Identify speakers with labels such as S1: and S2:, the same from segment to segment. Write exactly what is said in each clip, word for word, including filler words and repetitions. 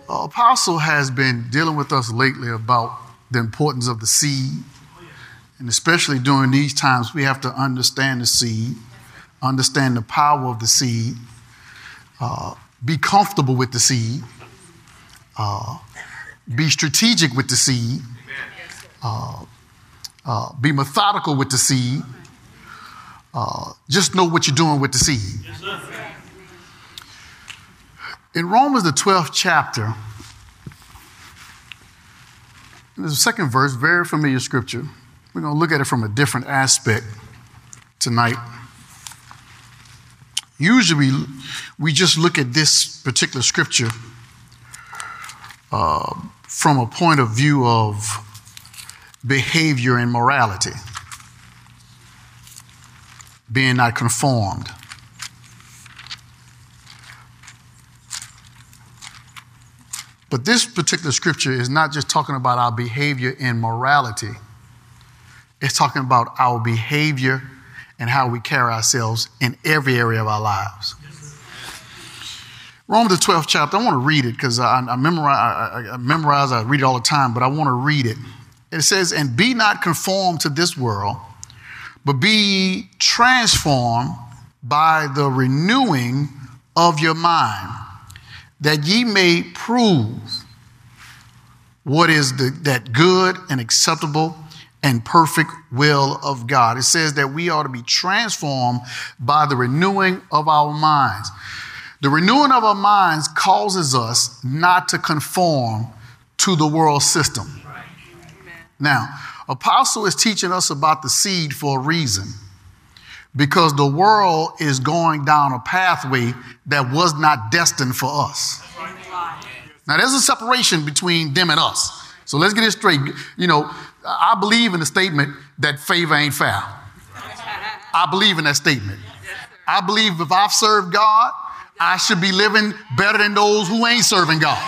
S1: Apostle has been dealing with us lately about the importance of the seed. And especially during these times, we have to understand the seed, understand the power of the seed, uh, be comfortable with the seed, uh, be strategic with the seed, uh, uh, be methodical with the seed. Uh, just know what you're doing with the seed. In Romans, the twelfth chapter, there's a second verse, very familiar scripture. We're going to look at it from a different aspect tonight. Usually, we just look at this particular scripture uh, from a point of view of behavior and morality, being not conformed. But this particular scripture is not just talking about our behavior and morality. It's talking about our behavior and how we carry ourselves in every area of our lives. Romans, the twelfth chapter, I want to read it because I, I, memorize, I, I memorize, I read it all the time, but I want to read it. It says, and be not conformed to this world, but be ye transformed by the renewing of your mind, that ye may prove what is the, that good and acceptable and perfect will of God. It says that we ought to be transformed by the renewing of our minds. The renewing of our minds causes us not to conform to the world system. Right. Now, Apostle is teaching us about the seed for a reason, because the world is going down a pathway that was not destined for us. Now, there's a separation between them and us. So let's get it straight. You know, I believe in the statement that favor ain't fair. I believe in that statement. I believe if I've served God, I should be living better than those who ain't serving God.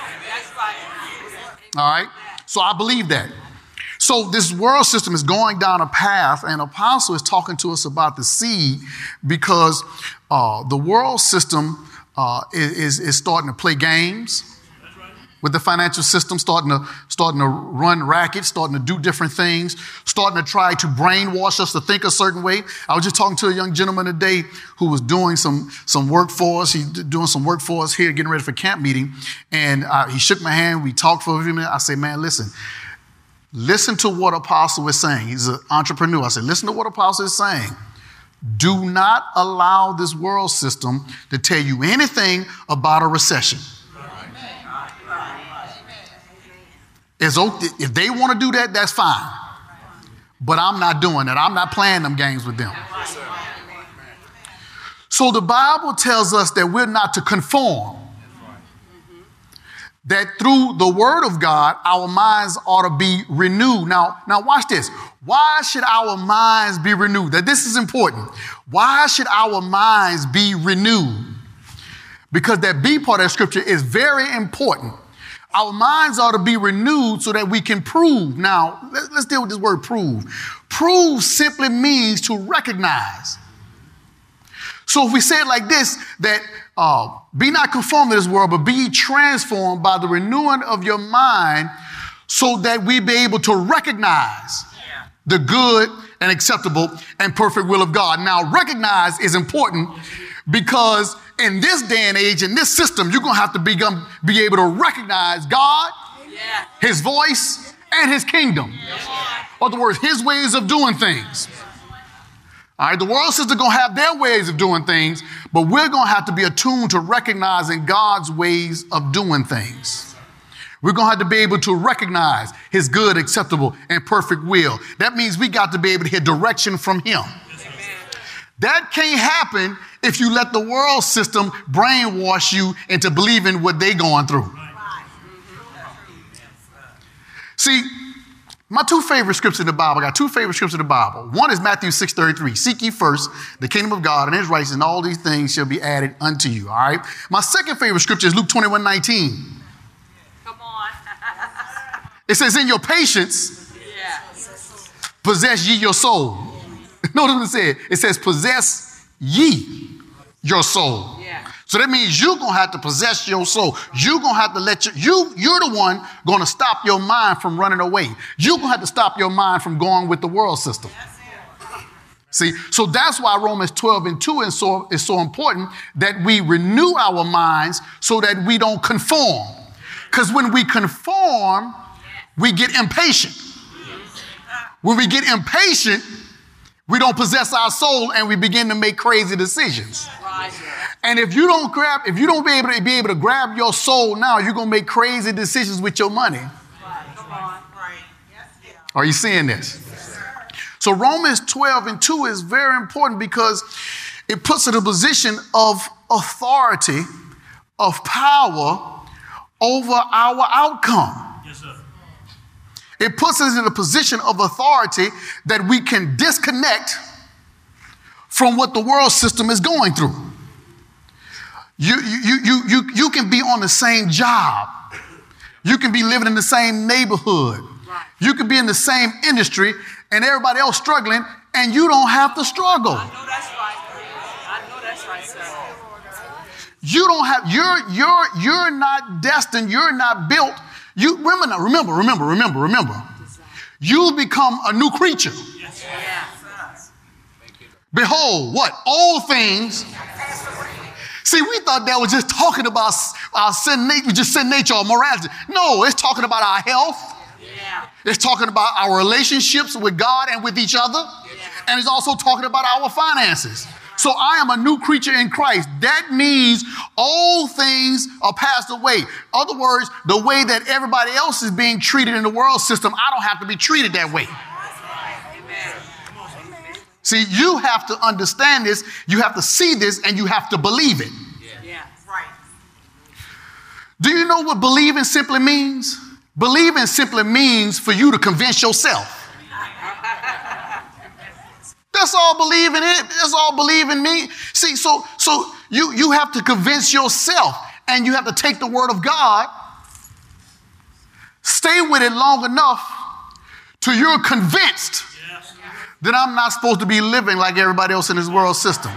S1: All right? So I believe that. So this world system is going down a path, and Apostle is talking to us about the seed because uh, the world system uh, is, is starting to play games with the financial system, starting to, starting to run racket, starting to do different things, starting to try to brainwash us to think a certain way. I was just talking to a young gentleman today who was doing some, some work for us. He's doing some work for us here, getting ready for camp meeting. And uh, he shook my hand. We talked for a few minutes. I said, man, listen, listen to what Apostle is saying. He's an entrepreneur. I said, listen to what Apostle is saying. Do not allow this world system to tell you anything about a recession. It's okay. If they want to do that, that's fine. But I'm not doing that. I'm not playing them games with them. So the Bible tells us that we're not to conform. That through the word of God, our minds ought to be renewed. Now, now watch this. Why should our minds be renewed? That this is important. Why should our minds be renewed? Because that B part of that scripture is very important. Our minds ought to be renewed so that we can prove. Now, let's deal with this word prove. Prove simply means to recognize. So if we say it like this, that uh, be not conformed to this world, but be transformed by the renewing of your mind so that we be able to recognize yeah. the good and acceptable and perfect will of God. Now, recognize is important because in this day and age, in this system, you're going to have to become, be able to recognize God, yeah. his voice, and his kingdom. Yeah. In other words, his ways of doing things. All right, the world system going to have their ways of doing things, but we're going to have to be attuned to recognizing God's ways of doing things. We're going to have to be able to recognize his good, acceptable, and perfect will. That means we got to be able to hear direction from him. That can't happen if you let the world system brainwash you into believing what they're going through. See, my two favorite scriptures in the Bible, I got two favorite scriptures in the Bible. One is Matthew six thirty-three. Seek ye first the kingdom of God and his righteousness, and all these things shall be added unto you. All right. My second favorite scripture is Luke twenty-one nineteen.
S2: Come on.
S1: It says, in your patience,
S2: Yeah.
S1: possess ye your soul. Notice what it said. It says, possess ye your soul.
S2: Yeah.
S1: So that means you're going to have to possess your soul. You're going to have to let you, you, you're the one going to stop your mind from running away. You're going to have to stop your mind from going with the world system. See, so that's why Romans twelve and two is so, is so important, that we renew our minds so that we don't conform. Because when we conform, we get impatient. When we get impatient, we don't possess our soul and we begin to make crazy decisions. And if you don't grab, if you don't be able to be able to grab your soul now, you're going to make crazy decisions with your money. Are you seeing this? So Romans twelve and two is very important because it puts us in a position of authority, of power over our outcome. Yes, sir. It puts us in a position of authority that we can disconnect from what the world system is going through. You, you, you, you, you can be on the same job. You can be living in the same neighborhood. You can be in the same industry and everybody else struggling, and you don't have to struggle.
S2: I know that's right. I know that's right, sir.
S1: You don't have, you're, you're, you're not destined, you're not built. You remember now, remember, remember, remember, remember. You become a new creature. Yes. Yes. Behold, what? All things. See, we thought that was just talking about our sin nature, just sin nature or morality. No, it's talking about our health. Yeah. It's talking about our relationships with God and with each other. Yeah. And it's also talking about our finances. So I am a new creature in Christ. That means all things are passed away. In other words, the way that everybody else is being treated in the world system, I don't have to be treated that way. Amen. See, you have to understand this, you have to see this, and you have to believe it. Yeah. Yeah. Right. Do you know what believing simply means? Believing simply means for you to convince yourself. That's all believing it. That's all believing me. See, so so you, you have to convince yourself, and you have to take the word of God, stay with it long enough till you're convinced yes. that I'm not supposed to be living like everybody else in this world system.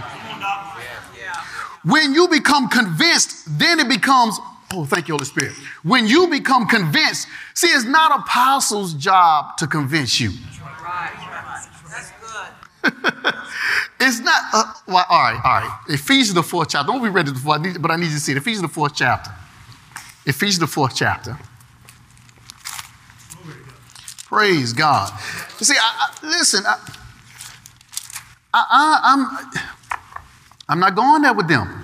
S1: When you become convinced, then it becomes, oh, thank you, Holy Spirit. When you become convinced, see, it's not apostles' job to convince you. That's good. It's not, uh, well, all right, all right. Ephesians, the fourth chapter. I won't be ready before, I need, but I need you to see it. Ephesians, the fourth chapter. Ephesians, the fourth chapter. Praise God. You see, I, I, listen, I, I, I, I'm, I'm not going there with them.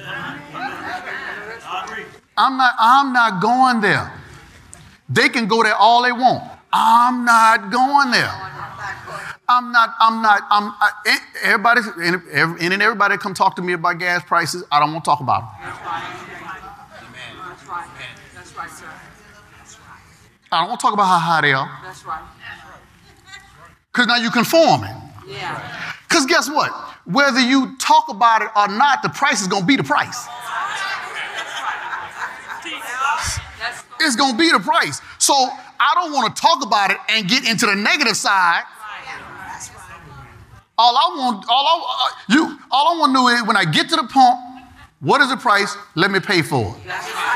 S1: I'm not, I'm not going there. They can go there all they want. I'm not going there. I'm not, I'm not, I'm, I, everybody, and everybody come talk to me about gas prices. I don't want to talk about them. That's right. That's right. That's right, sir. That's right. I don't want to talk about how high they are. That's right. Because now you're conforming. Yeah. Because guess what? Whether you talk about it or not, the price is going to be the price. It's going to be the price. So I don't want to talk about it and get into the negative side. All I want, all I, uh, you, all I want to know is when I get to the pump, what is the price? Let me pay for it.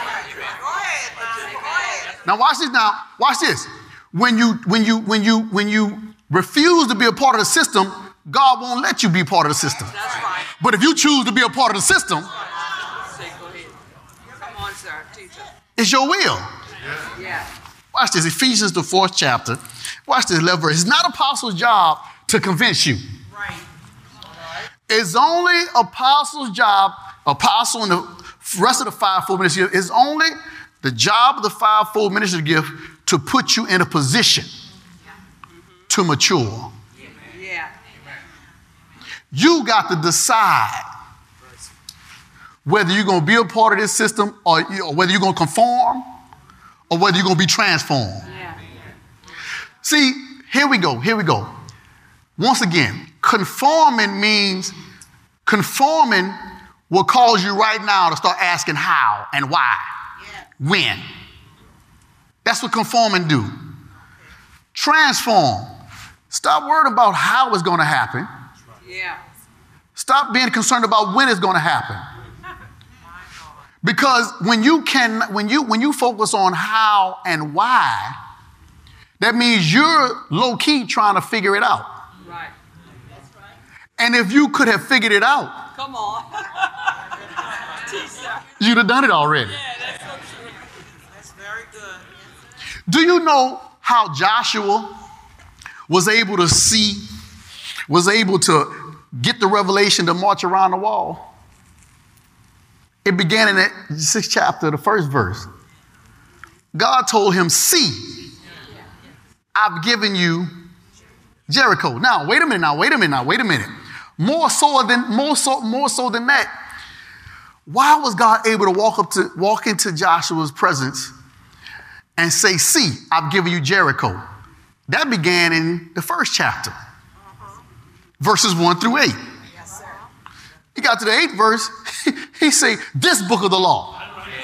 S1: Now watch this. Now watch this. When you, when you, when you, when you refuse to be a part of the system, God won't let you be part of the system. But if you choose to be a part of the system, it's your will. Yeah. Watch this. Ephesians, the fourth chapter. Watch this eleventh verse. It's not apostle's job to convince you. Right. It's only apostle's job, apostle and the rest of the fivefold ministry, it's only the job of the fivefold ministry gift to put you in a position to mature. Yeah. You got to decide whether you're going to be a part of this system or, or whether you're going to conform or whether you're going to be transformed. Yeah. See, here we go. Here we go. Once again, conforming means conforming will cause you right now to start asking how and why, yeah. when. That's what conforming do. Transform. Stop worrying about how it's going to happen. Yeah. Stop being concerned about when it's going to happen. Because when you can, when you when you focus on how and why, that means you're low key trying to figure it out.
S2: Right. That's right.
S1: And if you could have figured it out,
S2: come on, teacher,
S1: you'd have done it already.
S2: Yeah, that's so true. That's very good.
S1: Do you know how Joshua was able to see, was able to get the revelation to march around the wall? It began in the sixth chapter, the first verse. God told him, see, I've given you Jericho. Now, wait a minute, now, wait a minute, now, wait a minute. More so than, more so, more so than that, why was God able to walk up to, walk into Joshua's presence and say, see, I've given you Jericho? That began in the first chapter, verses one through eight. He got to the eighth verse, he say, this book of the law.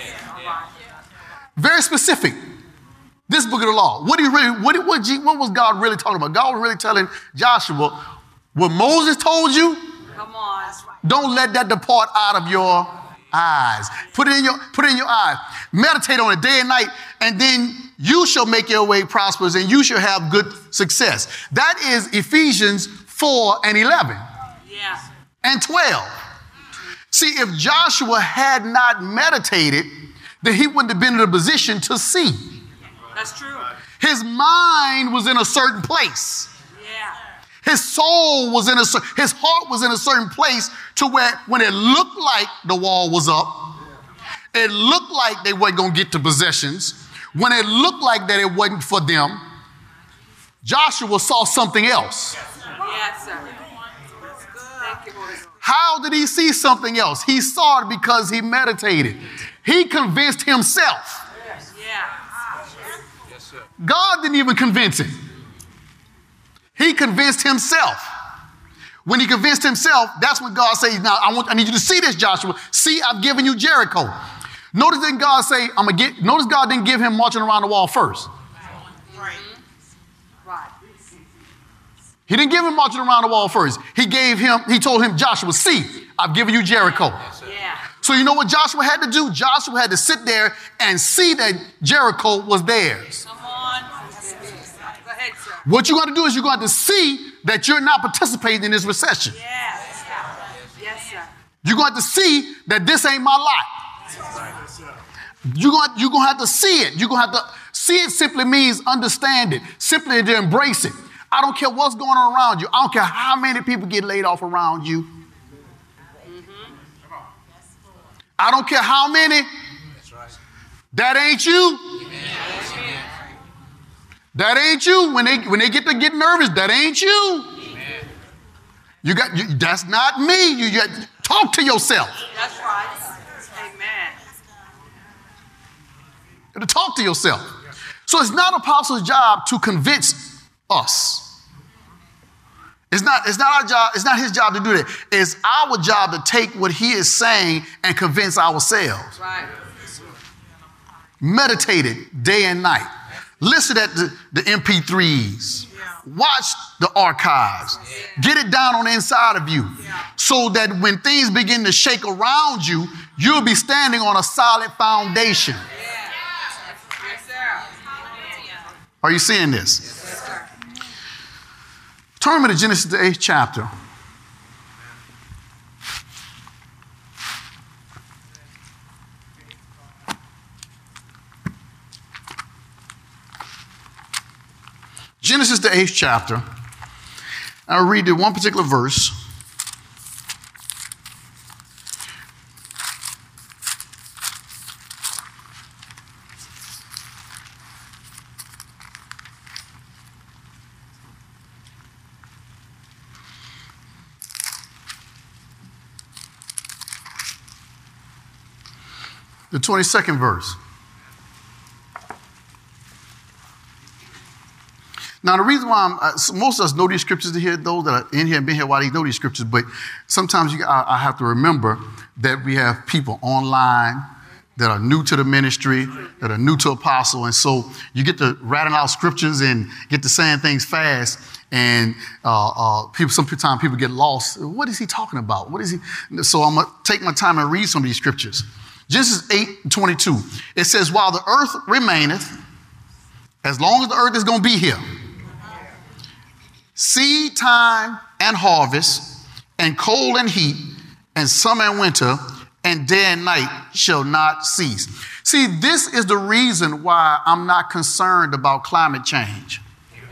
S1: Very specific. This book of the law. What, do you really, what, what, what was God really talking about? God was really telling Joshua, what Moses told you,
S2: come on.
S1: Don't let that depart out of your eyes. Put it in your, put it in your eyes. Meditate on it day and night, and then you shall make your way prosperous and you shall have good success. That is Ephesians four and eleven.
S2: Yeah.
S1: And twelve. See, if Joshua had not meditated, then he wouldn't have been in a position to see.
S2: That's true.
S1: His mind was in a certain place.
S2: Yeah.
S1: His soul was in a, his heart was in a certain place to where when it looked like the wall was up, it looked like they weren't going to get to possessions, when it looked like that it wasn't for them, Joshua saw something else.
S2: Yes, sir. Thank you, Lord.
S1: How did he see something else? He saw it because he meditated. He convinced himself.
S2: Yeah.
S1: God didn't even convince him. He convinced himself. When he convinced himself, that's what God says. Now, I want, I need you to see this, Joshua. See, I've given you Jericho. Notice didn't God say, I'm gonna get, notice God didn't give him marching around the wall first.
S2: Right. Right.
S1: He didn't give him marching around the wall first. He gave him, he told him, Joshua, see, I've given you Jericho.
S2: Yeah.
S1: So you know what Joshua had to do? Joshua had to sit there and see that Jericho was theirs.
S2: Come on. Go ahead, sir.
S1: What you're going to do is you're going to see that you're not participating in this recession.
S2: Yes. Yes, sir.
S1: You're going to see that this ain't my lot. You're going, you're going to have to see it. You're going to have to see it simply means understand it, simply to embrace it. I don't care what's going on around you. I don't care how many people get laid off around you. I don't care how many. That ain't you. That ain't you. When they when they get to get nervous, that ain't you. You got you, that's not me. You, you talk to yourself.
S2: That's right. Amen.
S1: You have to talk to yourself. So it's not apostle's job to convince us. It's not, it's not our job, it's not his job to do that. It's our job to take what he is saying and convince ourselves.
S2: Right.
S1: Meditate it day and night. Listen at the, the M P threes. Watch the archives. Get it down on the inside of you so that when things begin to shake around you, you'll be standing on a solid foundation.
S2: Yes, sir.
S1: Are you seeing this? Turn me to Genesis, the eighth chapter. Genesis, the eighth chapter. I'll read the one particular verse. The twenty-second verse. Now, the reason why I'm, uh, most of us know these scriptures here, those that are in here and been here while they know these scriptures, but sometimes you, I, I have to remember that we have people online that are new to the ministry, that are new to apostle, and so you get to rattle out scriptures and get to saying things fast, and uh, uh, people, sometimes people get lost. What is he talking about? What is he? So I'm going to take my time and read some of these scriptures. Genesis eight twenty-two. It says, while the earth remaineth, as long as the earth is going to be here, seed time and harvest, and cold and heat, and summer and winter, and day and night shall not cease. See, this is the reason why I'm not concerned about climate change.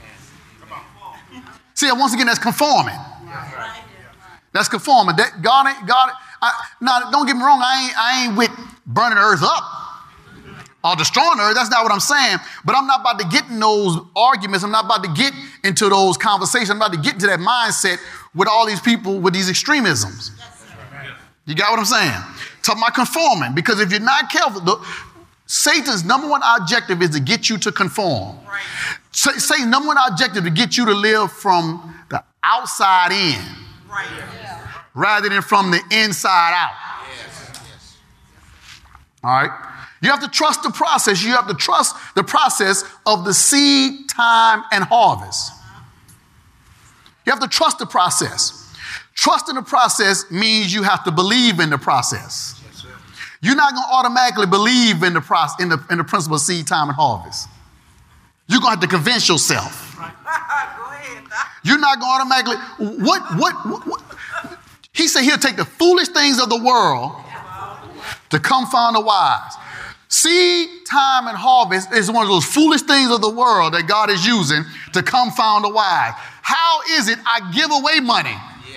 S1: See, once again, that's conforming. That's conforming. That God ain't God. I, now, don't get me wrong. I ain't I ain't with burning the earth up or destroying the earth. That's not what I'm saying. But I'm not about to get in those arguments. I'm not about to get into those conversations. I'm about to get into that mindset with all these people with these extremisms. You got what I'm saying? Talking about conforming, because if you're not careful, the, Satan's number one objective is to get you to conform. Right. Satan's number one objective to get you to live from the outside in, right, yeah, rather than from the inside out. Yes. All right? You have to trust the process. You have to trust the process of the seed, time, and harvest. You have to trust the process. Trusting the process means you have to believe in the process. Yes, you're not going to automatically believe in the process, in the, in the principle of seed, time, and harvest. You're going to have to convince yourself. Go ahead. You're not going to automatically. What, what, what, what? He said he'll take the foolish things of the world to confound the wise. Seed, time, and harvest is one of those foolish things of the world that God is using to confound the wise. How is it I give away money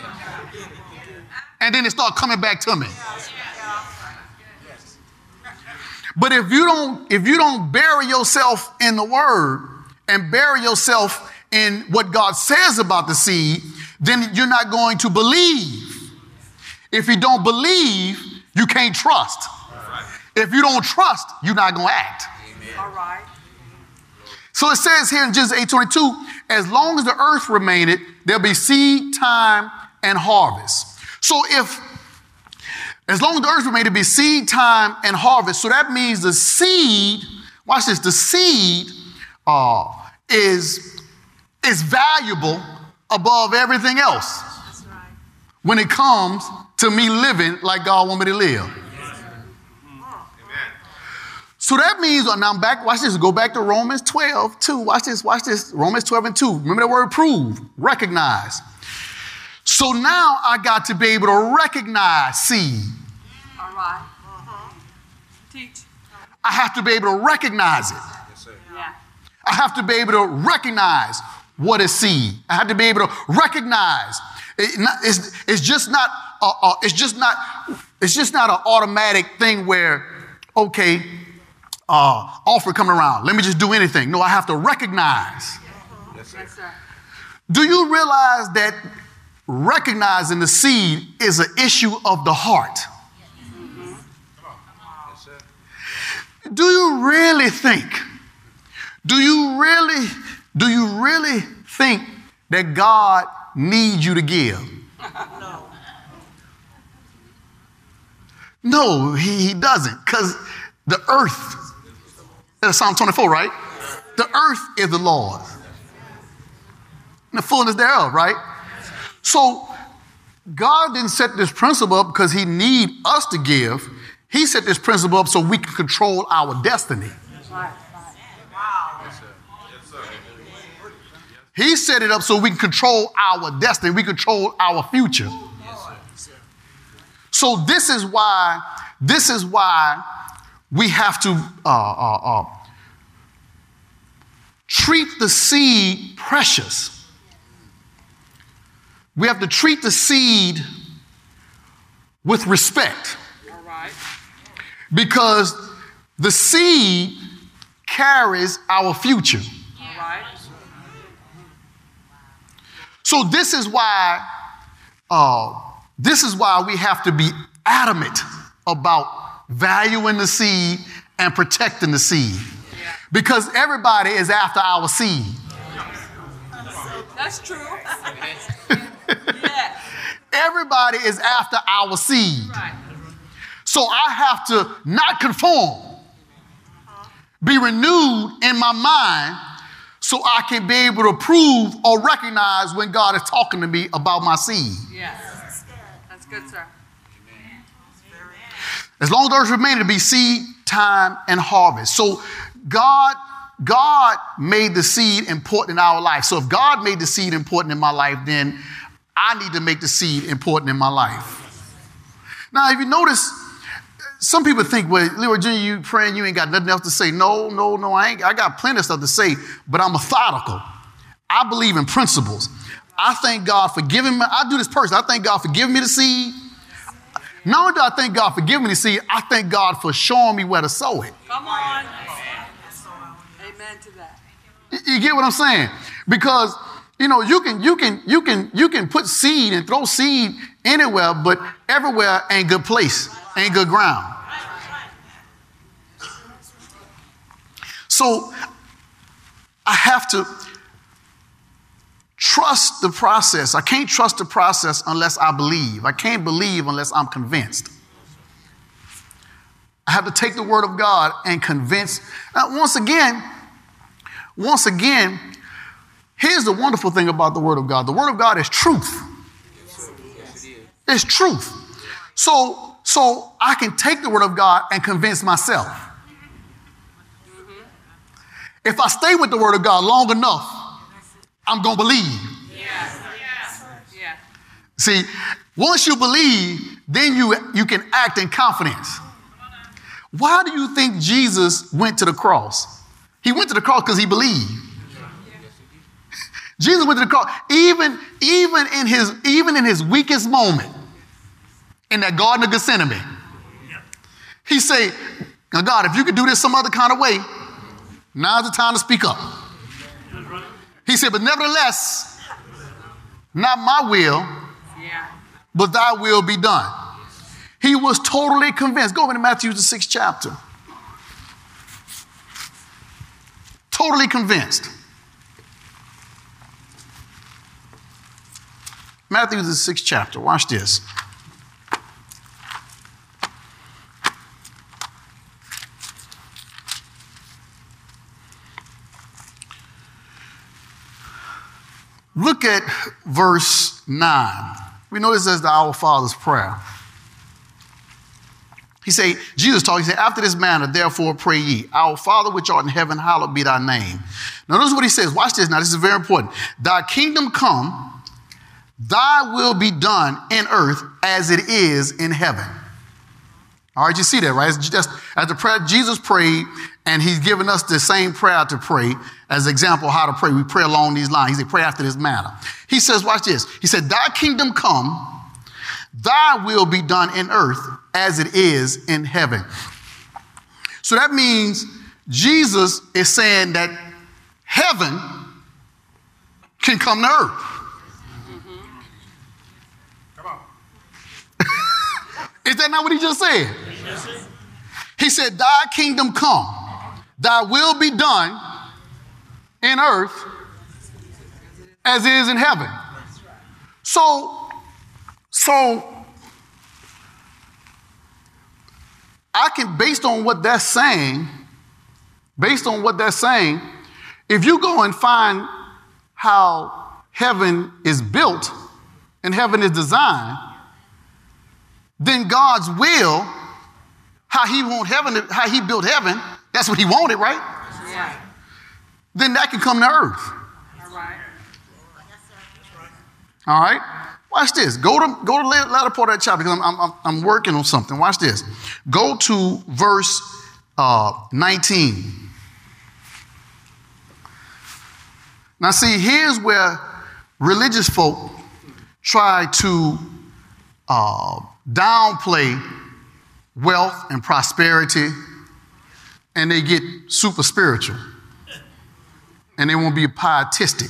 S1: and then it starts coming back to me? But if you don't, if you don't bury yourself in the word and bury yourself in what God says about the seed, then you're not going to believe. If you don't believe, you can't trust. If you don't trust, you're not going to act. Amen. All right. So it says here in Genesis eight twenty-two, as long as the earth remaineth, there'll be seed, time, and harvest. So if, as long as the earth remaineth, there'll be seed, time, and harvest. So that means the seed, watch this, the seed uh, is, is valuable above everything else. That's right. When it comes to me living like God wants me to live. So that means, now I'm back, watch this, go back to Romans twelve, two. Watch this, watch this, Romans twelve and two. Remember the word prove, recognize. So now I got to be able to recognize seed. All right. Uh-huh. Teach. I have to be able to recognize it. Yes, sir. Yeah. I have to be able to recognize what is seed. I have to be able to recognize. It not, it's, it's just not, uh, uh, it's just not, it's just not an automatic thing where, okay, Uh, offer coming around. Let me just do anything. No, I have to recognize. Yes, sir. Yes, sir. Do you realize that recognizing the seed is an issue of the heart? Mm-hmm. Yes, sir. Do you really think, do you really, do you really think that God needs you to give? No. No, he, he doesn't, because the earth, that's Psalm twenty-four, right? The earth is the Lord's, and the fullness thereof, right? So God didn't set this principle up because he need us to give. He set this principle up so we can control our destiny. He set it up so we can control our destiny. We control our future. So this is why, this is why we have to uh, uh, uh, treat the seed precious. We have to treat the seed with respect. All right. Because the seed carries our future. All right. So this is why, uh, this is why we have to be adamant about valuing the seed and protecting the seed. Yeah. Because everybody is after our seed.
S2: That's true. Yeah.
S1: Everybody is after our seed. Right. So I have to not conform, be renewed in my mind so I can be able to prove or recognize when God is talking to me about my seed.
S2: Yes. That's good, sir.
S1: As long as the earth remained, to be seed, time, and harvest. So God, God made the seed important in our life. So if God made the seed important in my life, then I need to make the seed important in my life. Now, if you notice, some people think, well, Leroy Junior, you praying, you ain't got nothing else to say. No, no, no, I ain't. I got plenty of stuff to say, but I'm methodical. I believe in principles. I thank God for giving me, I do this personally. I thank God for giving me the seed. Not only do I thank God for giving me the seed, I thank God for showing me where to sow it.
S2: Come on. Amen to that.
S1: You, you get what I'm saying? Because, you know, you can, you can, you can, you can put seed and throw seed anywhere, but everywhere ain't good place, ain't good ground. So I have to trust the process. I can't trust the process unless I believe. I can't believe unless I'm convinced. I have to take the word of God and convince. Now, once again, once again, here's the wonderful thing about the word of God. The word of God is truth. It's truth. So, so I can take the word of God and convince myself. If I stay with the word of God long enough, I'm going to believe.
S2: Yes. Yes. Yeah.
S1: See, once you believe, then you, you can act in confidence. Why do you think Jesus went to the cross? He went to the cross because he believed. Jesus went to the cross. Even, even, in his, even in his weakest moment, in that Garden of Gethsemane, he said, now God, if you could do this some other kind of way, now's the time to speak up. He said, but nevertheless, not my will,
S2: Yeah.
S1: but thy will be done. He was totally convinced. Go over to Matthew, the sixth chapter. Totally convinced. Matthew, the sixth chapter. Watch this. Look at verse nine. We know this as the Our Father's prayer. He say, Jesus taught, he said, after this manner, therefore pray ye, our Father which art in heaven, hallowed be thy name. Now notice what he says. Watch this now. This is very important. Thy kingdom come, thy will be done in earth as it is in heaven. All right, you see that, right? It's just as the prayer Jesus prayed, and he's given us the same prayer to pray as an example of how to pray. We pray along these lines. He said, pray after this manner. He says, watch this. He said, thy kingdom come, thy will be done in earth as it is in heaven. So that means Jesus is saying that heaven can come to earth.
S2: Mm-hmm.
S3: Come on.
S1: Is that not what he just said? He said, thy kingdom come, thy will be done in earth as it is in heaven. So, so I can, based on what that's saying, based on what that's saying, if you go and find how heaven is built and heaven is designed, then God's will, how he want heaven, how he built heaven, that's what he wanted, right?
S2: Yeah.
S1: Then that can come to earth.
S2: All right.
S1: All right? Watch this. Go to go to the latter part of that chapter because I'm, I'm, I'm working on something. Watch this. Go to verse uh, nineteen. Now see, here's where religious folk try to uh, downplay wealth and prosperity, and they get super spiritual, and they won't be pietistic.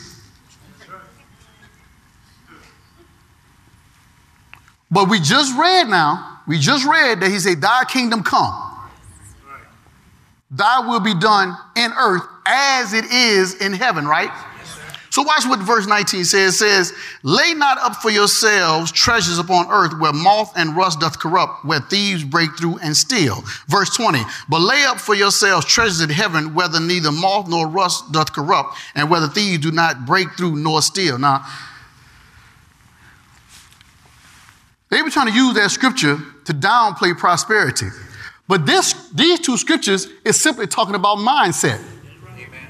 S1: But we just read now, we just read that he said, thy kingdom come. Thy will be done in earth as it is in heaven, right? So watch what verse nineteen says. It says, lay not up for yourselves treasures upon earth where moth and rust doth corrupt, where thieves break through and steal. Verse twenty, but lay up for yourselves treasures in heaven, whether neither moth nor rust doth corrupt, and whether thieves do not break through nor steal. Now, They were trying to use that scripture to downplay prosperity. But this, these two scriptures is simply talking about mindset.
S3: Amen.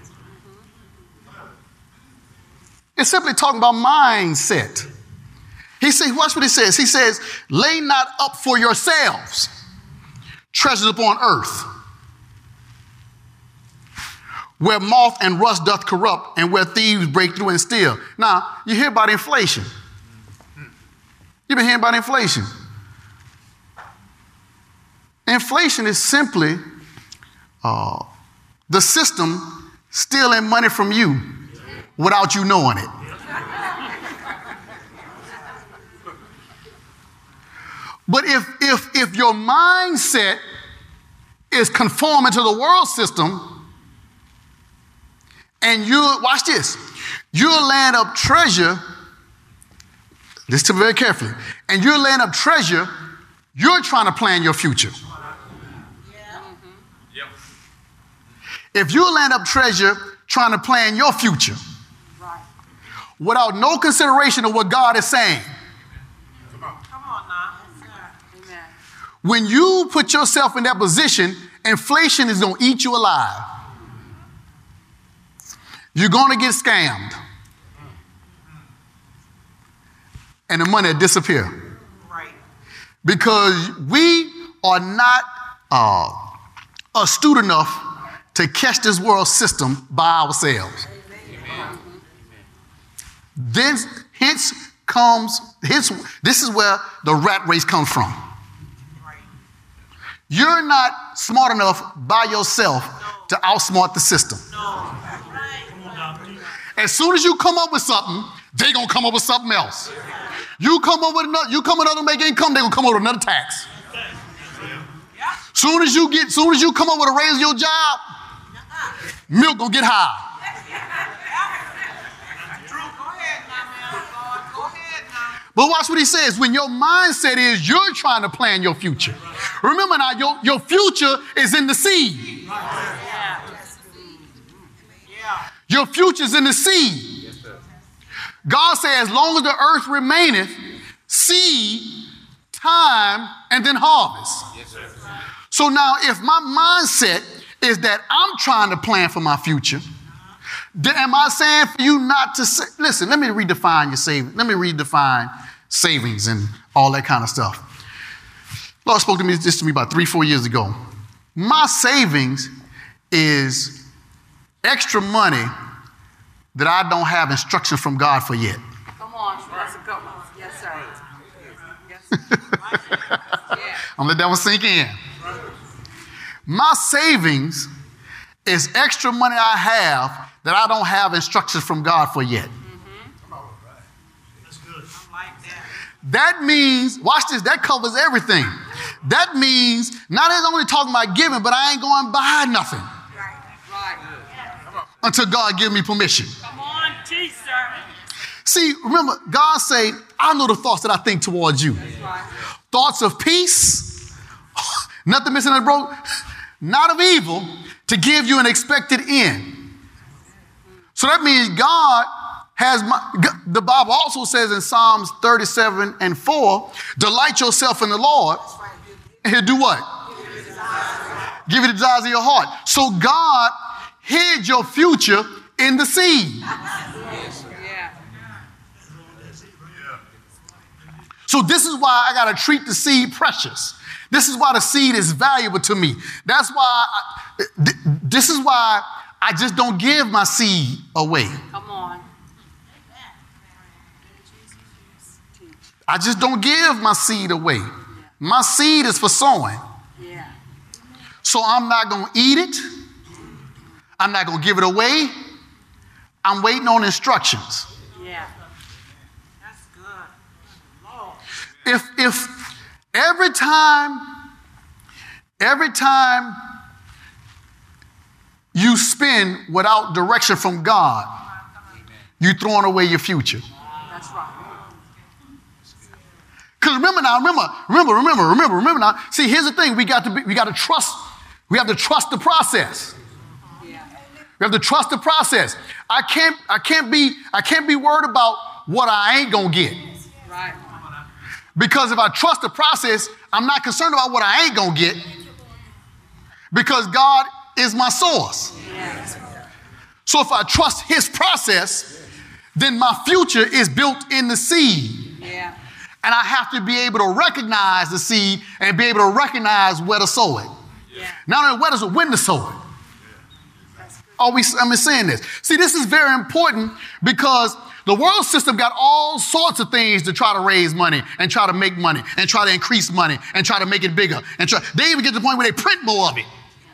S1: It's simply talking about mindset. He says, watch what he says. He says, lay not up for yourselves treasures upon earth, where moth and rust doth corrupt, and where thieves break through and steal. Now, you hear about inflation. You've been hearing about inflation. Inflation is simply uh, the system stealing money from you without you knowing it. But if, if, if your mindset is conforming to the world system, and you, watch this, you'll land up treasure, listen to me very carefully, and you're laying up treasure, you're trying to plan your future.
S2: Yeah.
S3: Mm-hmm. Yep.
S1: If you land up treasure trying to plan your future,
S2: Right.
S1: without no consideration of what God is saying,
S3: Come on.
S2: Come on now. Amen.
S1: when you put yourself in that position, inflation is going to eat you alive. You're going to get scammed. And the money will disappear.
S2: Right.
S1: Because we are not uh, astute enough to catch this world system by ourselves.
S3: Amen.
S1: Then, hence comes, hence, this is where the rat race comes from.
S2: Right.
S1: You're not smart enough by yourself to outsmart the system.
S2: No. Right.
S1: As soon as you come up with something, they're going to come up with something else. You come up with another, you come with another make income, they're going to come up with another tax. Soon as you get, soon as you come up with a raise your job, milk going to get high.
S2: Go ahead now, man. God, go ahead now.
S1: But watch what he says. When your mindset is you're trying to plan your future. Remember now, your, your future is in the seed.
S2: Yeah. Yeah.
S1: Your future's in the seed.
S3: Yes, sir.
S1: God said, as long as the earth remaineth, seed, time, and then harvest.
S3: Yes, sir.
S1: So now, if my mindset is that I'm trying to plan for my future, then am I saying for you not to say, listen, let me redefine your savings. Let me redefine savings and all that kind of stuff. Lord spoke to me this to me about three, four years ago. My savings is extra money that I don't have instructions from God for yet.
S2: Come on. That's a good one. Yes, sir. Yes, sir. Yeah.
S1: I'm gonna let that one sink in. My savings is extra money I have that I don't have instructions from God for yet.
S3: That's good.
S2: I like that.
S1: That means, watch this, that covers everything. That means not only talking about giving, but I ain't going to buy nothing
S2: Right. Right.
S1: until God gives me permission.
S2: Come on, teach, sir.
S1: See, remember, God say, I know the thoughts that I think towards you.
S2: Right.
S1: Thoughts of peace, nothing missing and broke, not of evil, to give you an expected end. So that means God has, my, the Bible also says in Psalms thirty-seven and four, delight yourself in the Lord, and he'll do what? Give you the desires of your heart. So God hid your future in the seed.
S2: Yeah.
S1: So this is why I got to treat the seed precious. This is why the seed is valuable to me. That's why, I, th- this is why I just don't give my seed away.
S2: Come on.
S1: I just don't give my seed away. My seed is for sowing.
S2: Yeah.
S1: So I'm not going to eat it. I'm not going to give it away. I'm waiting on instructions.
S2: Yeah. That's good. Lord.
S1: If, if every time, every time you spend without direction from God, you're throwing away your future.
S2: That's right.
S1: Because remember now, remember, remember, remember, remember, remember now. See, here's the thing: we got to be, we got to trust. We have to trust the process.
S2: Yeah.
S1: We have to trust the process. I can't, I can't be, I can't be worried about what I ain't gonna get.
S2: Right.
S1: Because if I trust the process, I'm not concerned about what I ain't going to get because God is my source.
S2: Yes.
S1: So if I trust his process, then my future is built in the seed.
S2: Yeah.
S1: And I have to be able to recognize the seed and be able to recognize where to sow it.
S2: Yeah.
S1: Not only where to sow, when to sow it. Are we, I'm saying this. See, this is very important because the world system got all sorts of things to try to raise money and try to make money and try to increase money and try to make it bigger. And try, they even get to the point where they print more of it.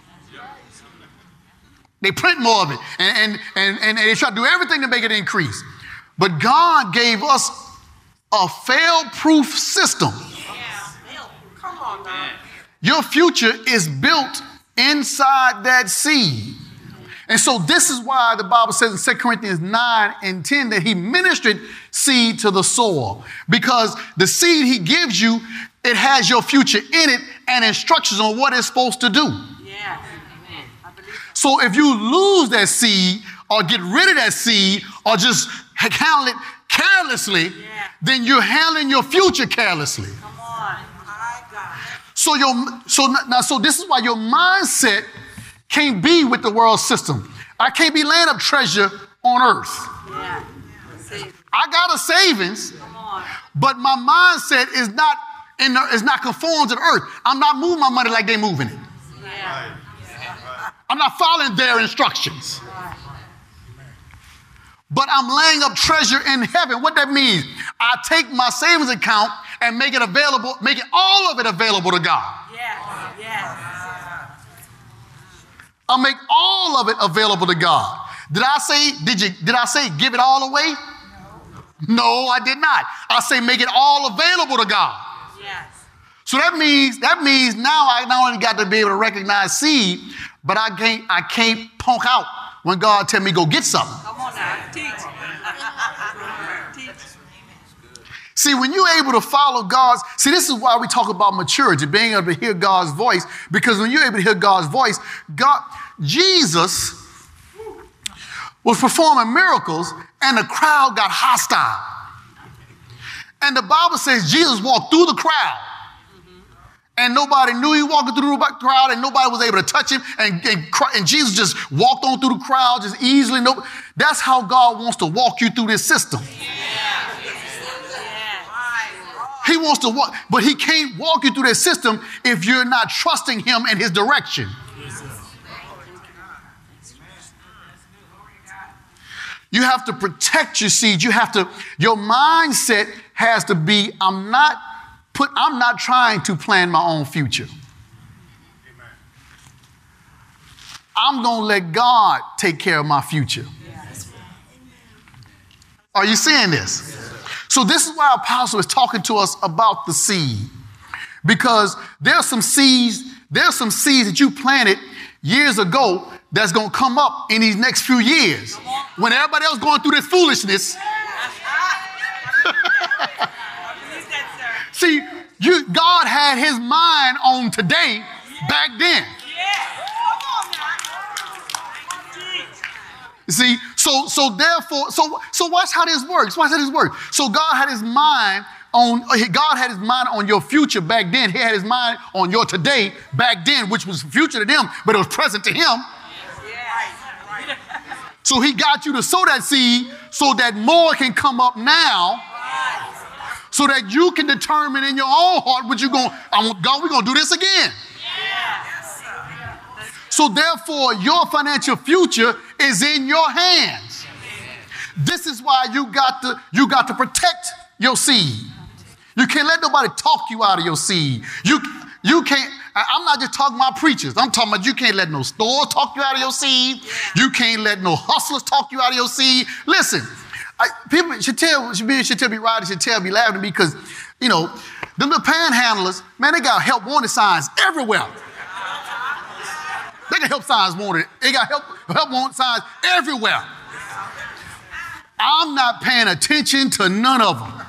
S1: They print more of it. And, and, and, and they try to do everything to make it increase. But God gave us a fail-proof system.
S2: Yeah. Come on now.
S1: Your future is built inside that seed. And so this is why the Bible says in Second Corinthians nine and ten that he ministered seed to the soil. Because the seed he gives you, it has your future in it and instructions on what it's supposed to do.
S2: Yeah. I believe that.
S1: So if you lose that seed or get rid of that seed or just handle it carelessly,
S2: Yeah.
S1: then you're handling your future carelessly.
S2: Come on. I got it.
S1: So your so now so this is why your mindset can't be with the world system. I can't be laying up treasure on earth.
S2: Yeah. See.
S1: I got a savings,
S2: Come on.
S1: but my mindset is not in the, is not conformed to the earth. I'm not moving my money like they moving it.
S2: Yeah.
S1: I'm not following their instructions.
S2: Right.
S1: But I'm laying up treasure in heaven. What that means? I take my savings account and make it available, make it all of it available to God.
S2: Yes. Yes.
S1: I'll make all of it available to God. Did I say, did you, did I say give it all away? No. No, I did not. I say make it all available to God.
S2: Yes.
S1: So that means, that means now I not only got to be able to recognize seed, but I can't, I can't punk out when God tell me go get something.
S2: Come on now. Teach. Teach.
S1: See, when you're able to follow God's, see, this is why we talk about maturity, being able to hear God's voice, because when you're able to hear God's voice, God, Jesus was performing miracles and the crowd got hostile. And the Bible says Jesus walked through the crowd and nobody knew he walked through the crowd and nobody was able to touch him and, and, and Jesus just walked on through the crowd just easily. No, that's how God wants to walk you through this system. He wants to walk, but he can't walk you through that system if you're not trusting him and his direction. You have to protect your seed. You have to, your mindset has to be, I'm not put, I'm not trying to plan my own future. I'm going to let God take care of my future. Are you seeing this? So this is why Apostle is talking to us about the seed. Because there's some seeds, there's some seeds that you planted years ago that's going to come up in these next few years. When everybody else going through this foolishness. See, you, God had his mind on today back then. You see, so so therefore, so so watch how this works. Watch how this works. So God had his mind on God had his mind on your future back then. He had his mind on your today back then, which was future to them, but it was present to him. So he got you to sow that seed so that more can come up now, so that you can determine in your own heart what you're going. God, we're gonna do this again. So therefore, your financial future is in your hands. This is why you got to, you got to protect your seed. You can't let nobody talk you out of your seed. You, you can't, I'm not just talking about preachers. I'm talking about you can't let no store talk you out of your seed. You can't let no hustlers talk you out of your seed. Listen, I, people should tell, should be, should tell me right, should tell me laughing at me because, you know, them the panhandlers, man, they got help wanted signs everywhere. They got help signs wanted. They got help, help wanted signs everywhere. I'm not paying attention to none of them.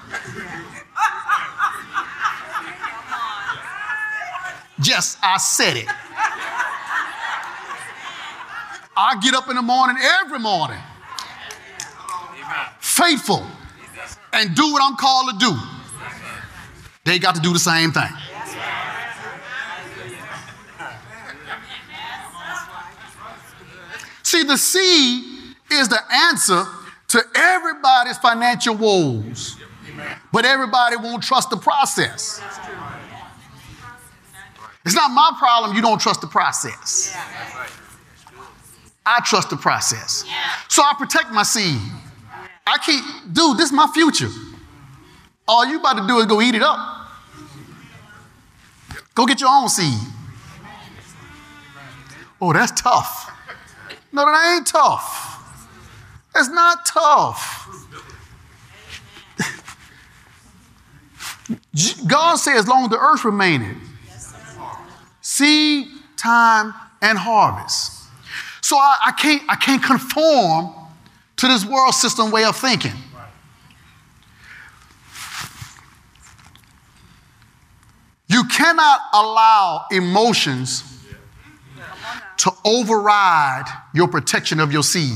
S1: Just, I said it. I get up in the morning every morning, faithful, and do what I'm called to do. they got to do the same thing. See, the seed is the answer to everybody's financial woes. But everybody won't trust the process. It's not my problem you don't trust the process. I trust the process. So I protect my seed. I keep, dude, this is my future. All you about to do is go eat it up. Go get your own seed. Oh, that's tough. No, that ain't tough. That's not tough. God says, as long as the earth remaineth, seed, time, and harvest. So I, I can't, I can't conform to this world system way of thinking. You cannot allow emotions to override your protection of your seed.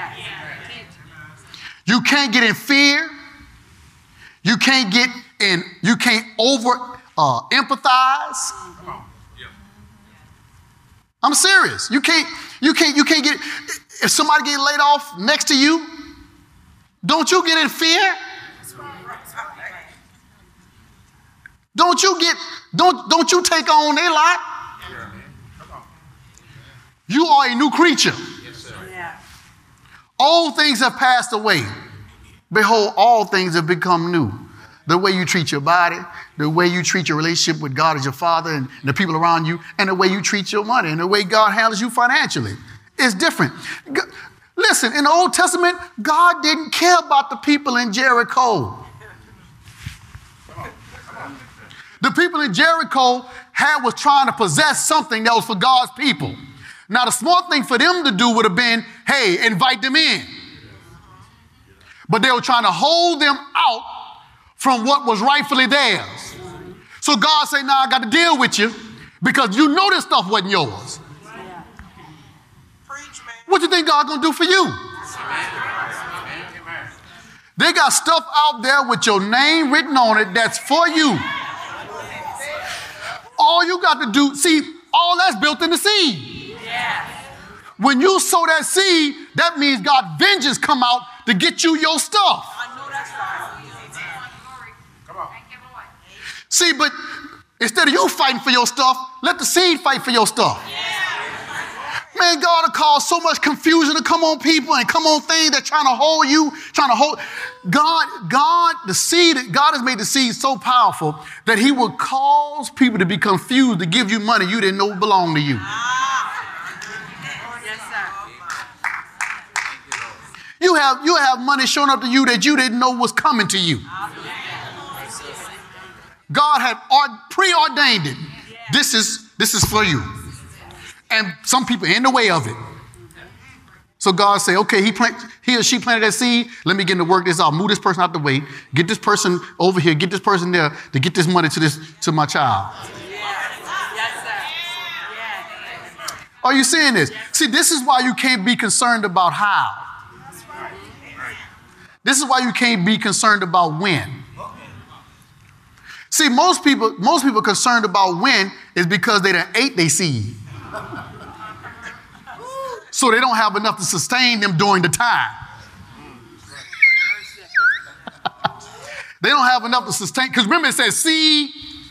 S1: You can't get in fear. You can't get in, you can't over uh, empathize. I'm serious. You can't, you can't, you can't get, if somebody get laid off next to you, don't you get in fear? Don't you get, don't, don't you take on their lot? You are a new creature. Old things have passed away. Behold, all things have become new. The way you treat your body, the way you treat your relationship with God as your Father and the people around you, and the way you treat your money, and the way God handles you financially. It's different. Listen, in the Old Testament, God didn't care about the people in Jericho. The people in Jericho had was trying to possess something that was for God's people. Now, the smart thing for them to do would have been, hey, invite them in. But they were trying to hold them out from what was rightfully theirs. So God said, now I got to deal with you because you know this stuff wasn't yours. What you think God going to do for you? They got stuff out there with your name written on it that's for you. All you got to do, see, all that's built in the seed. When you sow that seed, that means God's vengeance come out to get you your stuff. See, but instead of you fighting for your stuff, let the seed fight for your stuff. Man, God will cause so much confusion to come on people and come on things that trying to hold you, trying to hold. God, God, the seed, God has made the seed so powerful that he will cause people to be confused to give you money you didn't know belonged to you. You have, you have money showing up to you that you didn't know was coming to you. God had preordained it. This is, this is for you. And some people in the way of it. So God say, okay, he, plant, he or she planted that seed. Let me get to work this out. Move this person out the way. Get this person over here. Get this person there to get this money to this to my child. Are you seeing this? See, this is why you can't be concerned about how. This is why you can't be concerned about when. See, most people, most people concerned about when is because they done ate their seed. So they don't have enough to sustain them during the time. They don't have enough to sustain, because remember it says seed.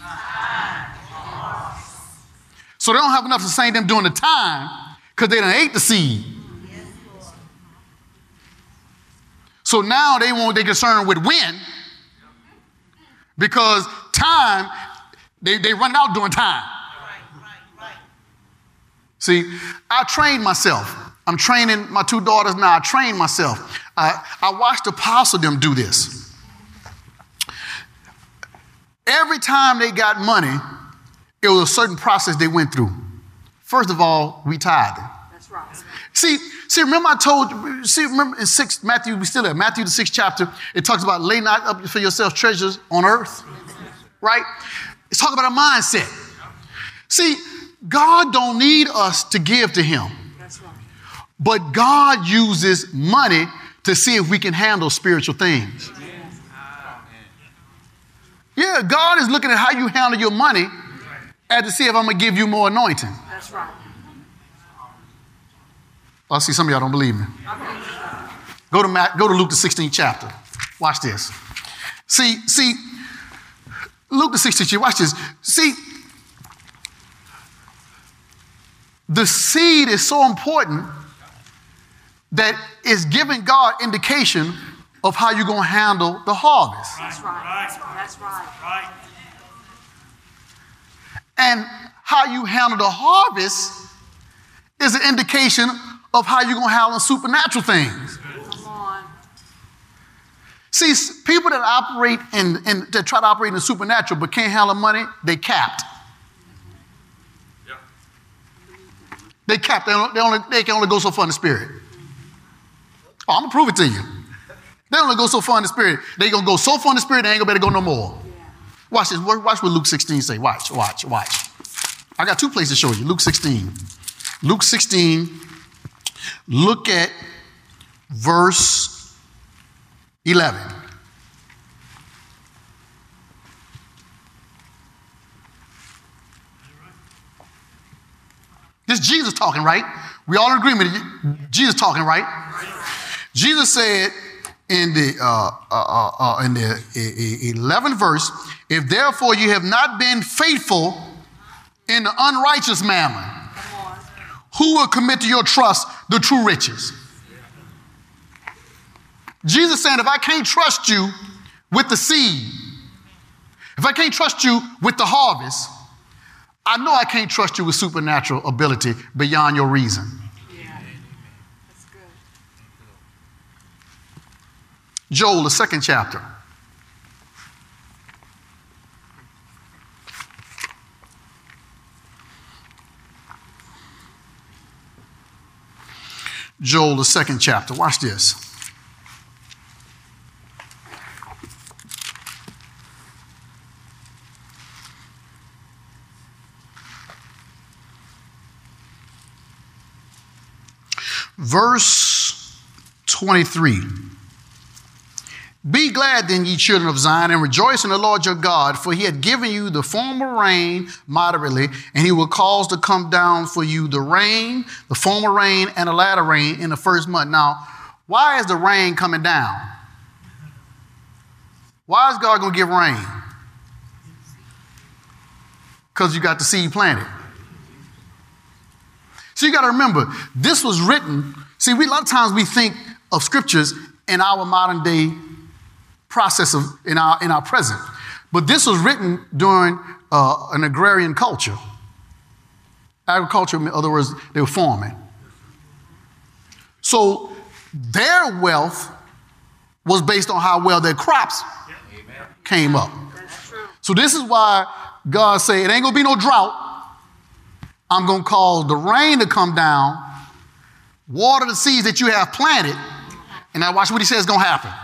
S1: So they don't have enough to sustain them during the time because they done ate the seed. So now they won't, they concerned with when, because time, they, they run out during time. See, I trained myself. I'm training my two daughters now. I trained myself. I, I watched Apostle them do this. Every time they got money, it was a certain process they went through. First of all, we tithed. That's right. See, see, remember I told you, see, remember in six, Matthew, we still there, Matthew the sixth chapter, it talks about lay not up for yourselves treasures on earth, right? It's talking about a mindset. See, God don't need us to give to him. That's right. But God uses money to see if we can handle spiritual things. Yeah, God is looking at how you handle your money as to see if I'm going to give you more anointing.
S2: That's right.
S1: I see some of y'all don't believe me. Go to Matt, go to Luke the sixteenth chapter. Watch this. See, see, Luke the sixteenth chapter, watch this. See, the seed is so important that it's giving God indication of how you're going to handle the harvest.
S2: That's right. That's right.
S3: Right.
S1: And how you handle the harvest is an indication of how you're going to handle supernatural things.
S2: Come on.
S1: See, s- people that operate in, in that try to operate in the supernatural but can't handle money, they capped.
S3: Yep.
S1: They capped. They, don't, they, only, they can only go so far in the spirit. Oh, I'm going to prove it to you. They only go so far in the spirit. They're going to go so far in the spirit, they ain't going to be able to go no more. Watch this. Watch what Luke sixteen say. Watch, watch, watch. I got two places to show you. Luke sixteen. Luke sixteen, look at verse eleven. This is Jesus talking, right? We all in agreement. Jesus talking, right? Jesus said in the uh, uh, uh, in the eleventh verse, if therefore you have not been faithful in the unrighteous mammon, who will commit to your trust the true riches? Jesus saying, if I can't trust you with the seed, if I can't trust you with the harvest, I know I can't trust you with supernatural ability beyond your reason.
S2: Yeah. That's good.
S1: Joel, the second chapter. Joel, the second chapter. Watch this. Verse twenty-three. Be glad then, ye children of Zion, and rejoice in the Lord your God, for he had given you the former rain moderately, and he will cause to come down for you the rain, the former rain, and the latter rain in the first month. Now, why is the rain coming down? Why is God going to give rain? Because you got the seed planted. So you got to remember, this was written. See, we, a lot of times we think of scriptures in our modern day process of in our in our present, but this was written during uh, an agrarian culture. Agriculture, in other words, they were farming. So their wealth was based on how well their crops came up.
S2: That's true.
S1: So this is why God said, it ain't gonna be no drought. I'm gonna cause the rain to come down, water the seeds that you have planted, and now watch what he says is gonna happen.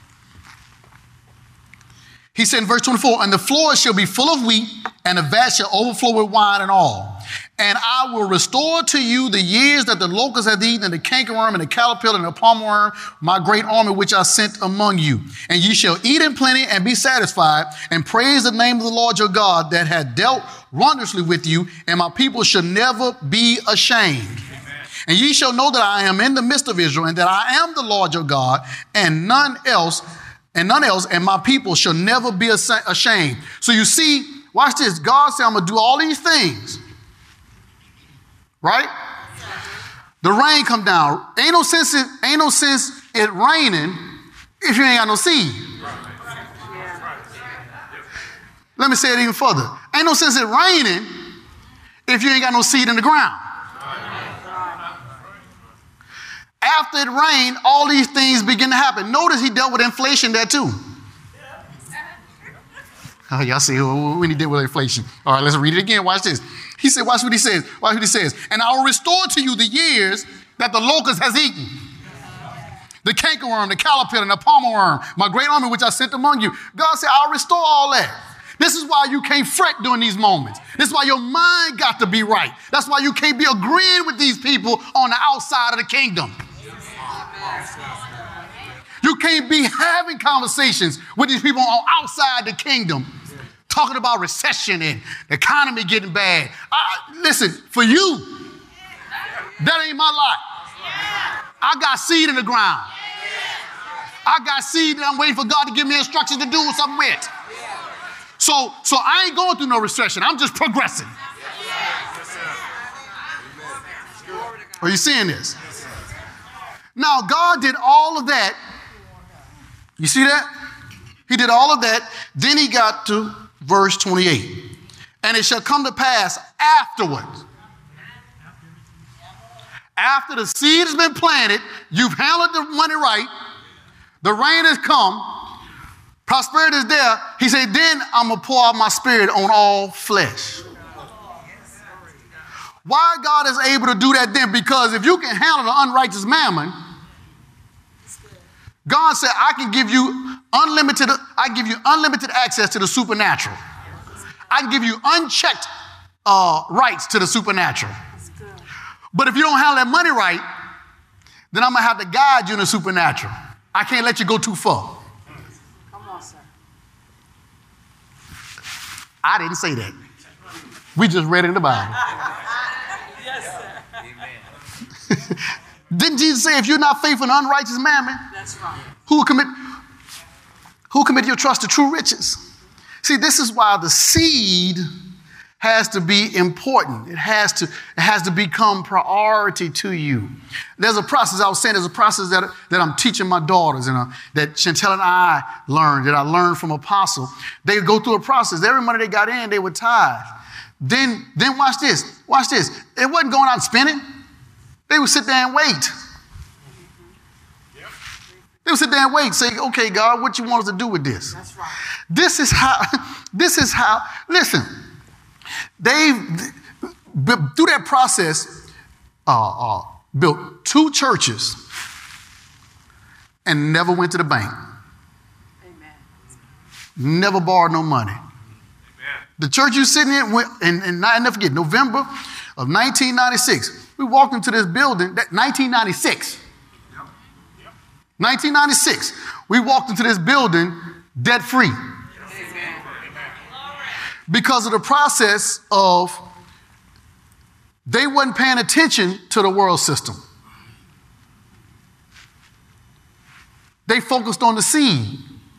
S1: He said in verse twenty-four, and the floor shall be full of wheat, and the vat shall overflow with wine and all. And I will restore to you the years that the locust hath eaten, and the cankerworm, and the caterpillar, and the palmerworm, my great army which I sent among you. And ye shall eat in plenty and be satisfied, and praise the name of the Lord your God that hath dealt wondrously with you, and my people shall never be ashamed. Amen. And ye shall know that I am in the midst of Israel, and that I am the Lord your God, and none else, and none else, and my people shall never be ashamed. So you see, watch this. God said, I'm going to do all these things. Right? The rain come down. Ain't no sense it, ain't no sense it raining if you ain't got no seed. Let me say it even further. Ain't no sense it raining if you ain't got no seed in the ground. After it rained, all these things begin to happen. Notice he dealt with inflation there too. Oh, y'all see when he did with inflation. All right, let's read it again. Watch this. He said, watch what he says. Watch what he says. And I will restore to you the years that the locust has eaten. The cankerworm, the caterpillar, and the palmerworm, my great army which I sent among you. God said, I'll restore all that. This is why you can't fret during these moments. This is why your mind got to be right. That's why you can't be agreeing with these people on the outside of the kingdom. You can't be having conversations with these people on outside the kingdom talking about recession and the economy getting bad. I, listen, for you, that ain't my lot. I got seed in the ground. I got seed that I'm waiting for God to give me instructions to do something with. So, so I ain't going through no recession. I'm just progressing. Are you seeing this? Now, God did all of that. You see that? He did all of that. Then he got to verse twenty-eight. And it shall come to pass afterwards. After the seed has been planted, you've handled the money right, the rain has come, prosperity is there. He said, then I'm going to pour out my spirit on all flesh. Why God is able to do that then? Because if you can handle the unrighteous mammon, God said, I can give you unlimited, I give you unlimited access to the supernatural. I can give you unchecked uh, rights to the supernatural. But if you don't handle that money right, then I'm going to have to guide you in the supernatural. I can't let you go too far.
S2: Come on, sir.
S1: I didn't say that. We just read it in the Bible.
S2: Yes, sir.
S3: Amen.
S1: Didn't Jesus say, if you're not faithful in unrighteous mammon,
S2: That's right.
S1: who will commit, who will commit your trust to true riches? See, this is why the seed has to be important. It has to, it has to become priority to you. There's a process, I was saying, there's a process that, that I'm teaching my daughters and uh, that Chantel and I learned, that I learned from Apostle. They go through a process. Every money they got in, they would tithe. Then, then watch this, watch this. It wasn't going out and spending. They would sit there and wait.
S3: Yep.
S1: They would sit there and wait, say, okay, God, what you want us to do with this?
S2: That's right.
S1: This is how, this is how, listen, they, through that process, uh, uh, built two churches and never went to the bank.
S2: Amen.
S1: Never borrowed no money.
S3: Amen.
S1: The church you sitting in, went, and, and I never forget, November of nineteen ninety-six, we walked into this building, that nineteen ninety-six.
S3: Yep. Yep.
S1: nineteen ninety-six, we walked into this building debt-free.
S2: Amen.
S1: Because of the process of they wasn't paying attention to the world system. They focused on the seed.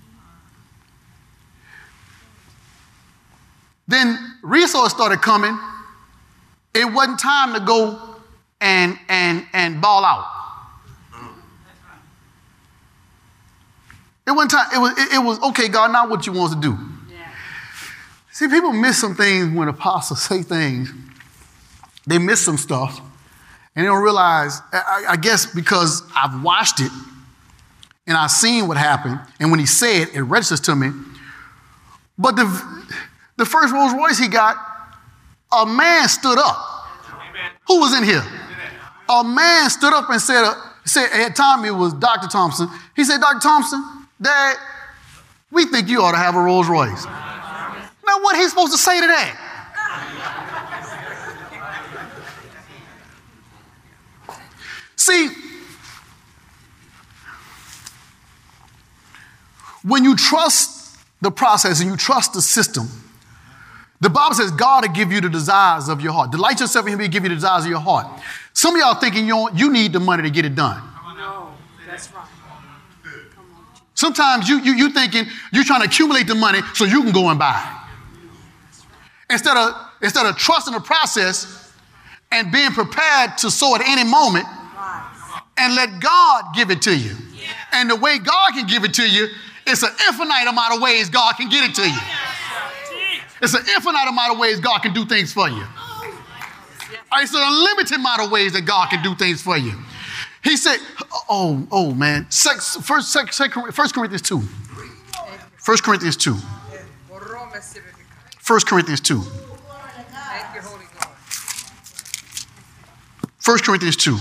S1: Then resources started coming. It wasn't time to go and, and, and ball out. It wasn't time. It was, it, it was, okay, God, now what you want us to do?
S2: Yeah.
S1: See, people miss some things when apostles say things. They miss some stuff. And they don't realize, I, I guess because I've watched it and I've seen what happened. And when he said it, it registers to me. But the, the first Rolls Royce he got, a man stood up.
S3: Amen.
S1: Who was in here? A man stood up and said, uh, said at the time it was Doctor Thompson. He said, Doctor Thompson, Dad, we think you ought to have a Rolls Royce. Now, what he supposed to say to that? See, when you trust the process and you trust the system, the Bible says God will give you the desires of your heart. Delight yourself in him, he'll give you the desires of your heart. Some of y'all thinking you, don't, you need the money to get it done.
S2: No, that's right. Come on.
S1: Sometimes you, you, you thinking you're trying to accumulate the money so you can go and buy. Instead of, instead of trusting the process and being prepared to sow at any moment and let God give it to you. And the way God can give it to you, it's an infinite amount of ways God can get it to you. It's an infinite amount of ways God can do things for you. It's an unlimited amount of ways that God can do things for you. He said, oh, oh man, First, First Corinthians two. First Corinthians two. First Corinthians two.
S2: Thank you, Holy Ghost.
S1: First Corinthians two.